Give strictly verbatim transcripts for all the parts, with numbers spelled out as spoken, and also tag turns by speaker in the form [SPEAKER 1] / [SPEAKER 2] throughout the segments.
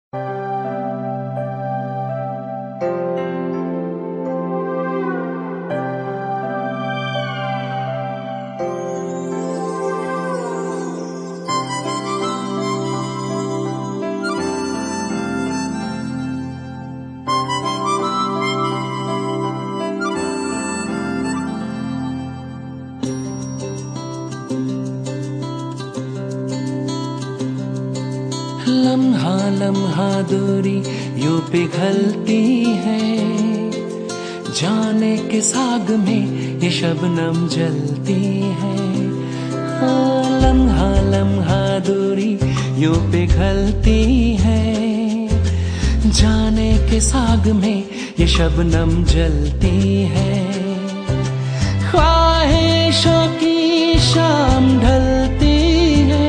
[SPEAKER 1] लम्हा लम्हा दूरी यूं पिघलती है, जाने के साग में ये शबनम जलती है। हाँ, लम्हा लम्हा दूरी यूं पिघलती है, जाने के साग में ये शबनम जलती है। ख्वाहिशों की शाम ढलती है,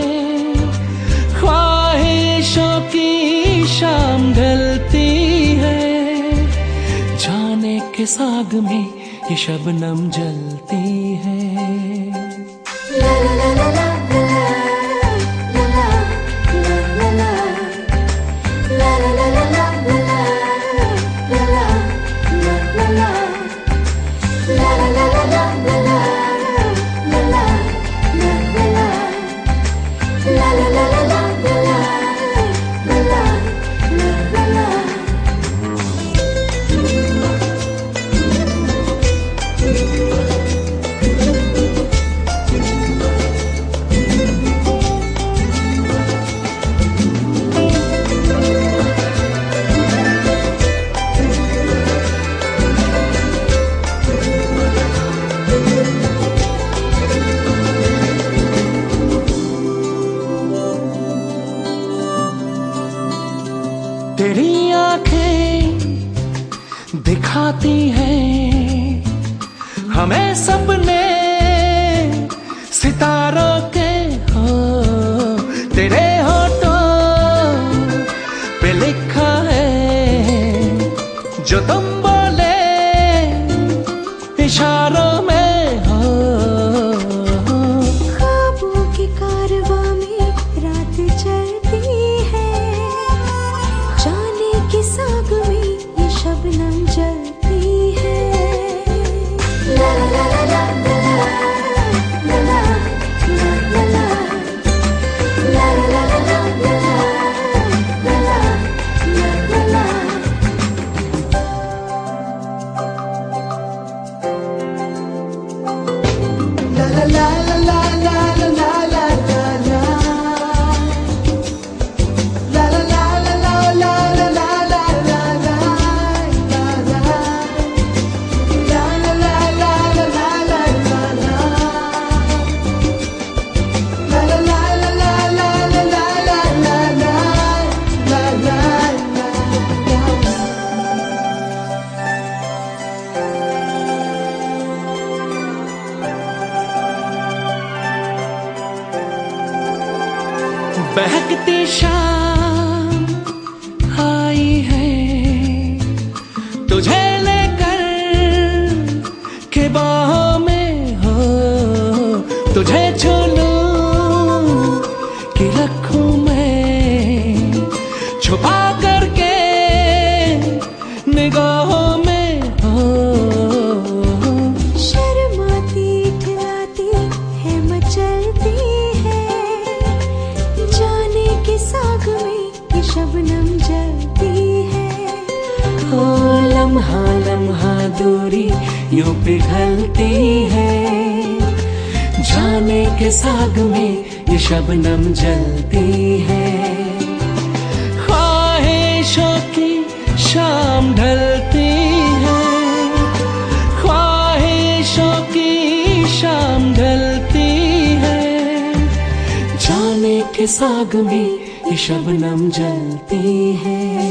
[SPEAKER 1] ख्वाहिशों की शाम ढलती है, जाने के साग में ये शबनम जलती है। ला ला ला ला ला तेरी आंखें दिखाती हैं हमें सपने सितारों के, हो तेरे होठों पे लिखा है जो तुम बोले इशारों में, हो
[SPEAKER 2] ख्वाबों के कारवां में रात चलती है, जाने के साग में ये शबनम जलती है। ला ला ला ला ला ला ला ला ला ला ला ला
[SPEAKER 1] बहकती शाम आई है तुझे लेकर के बाहों में, हो तुझे छू लूं कि रखूं मैं छुपा करके निगाहों में, हो
[SPEAKER 2] शर्माती खिलाती है मचलती है, जाने के साग में ये शबनम जलती है।
[SPEAKER 1] ओ लम्हा लम्हा दूरी यूं पिघलती है, जाने के साग में ये शबनम जलती है। ख्वाहिशों की शाम ढलती है, ख्वाहिशों की शाम ढलती है, जाने के साग में ये शबनम जलती है।